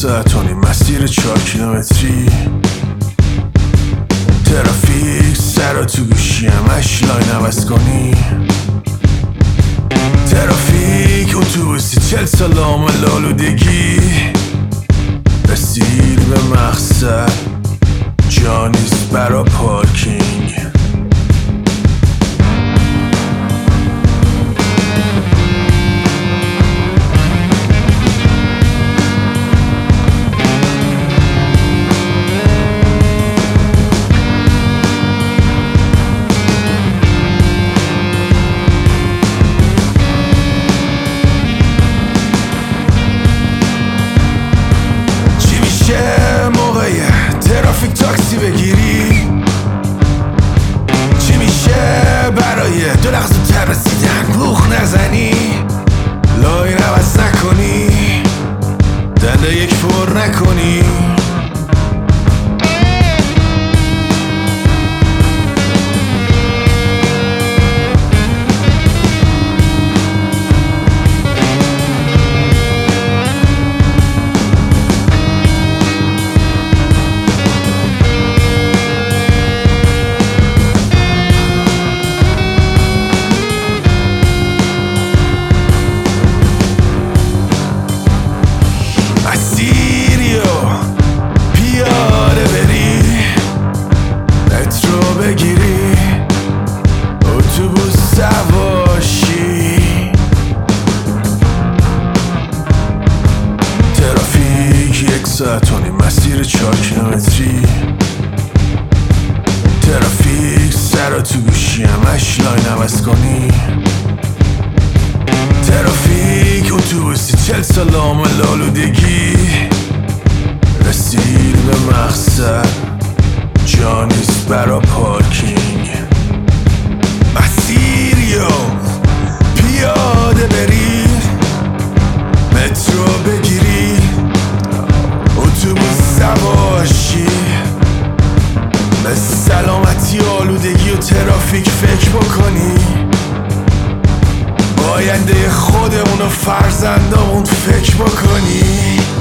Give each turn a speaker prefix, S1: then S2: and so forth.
S1: ساعت و نیم مسیر 4 کیلومتری، ترافیک سر تو گوشیم، اش لاین عوض کنی، ترافیک اتوبوسی 40 سال عامل آلودگی، رسید به مقصد جا نیست برا پارکینگ. ترافیک تاکسی بگیری؟ چی میشه برای 2 لحظه تر رسیدن بوخ نزنی؟ لاین عوض نکنی؟ دنده یک پر نکنی؟ پیاده بری، مترو بگیری، اتوبوس سواشی، ترافیک 1 ساعت و نیم مسیر 4 کیلومتری، ترافیک سر تو گوشیم، اش لاین عوض کنی، ترافیک اتوبوسی 40 سال عامل آلودگی، رسید به مقصد جا نیست برا پارکینگ. مسیر پیاده بری، مترو بگیری، اتوبوس سواشی، به سلامتی آلودگی و ترافیک فکر بکنی، آینده خودمون و فرزندامون فکر بکنی.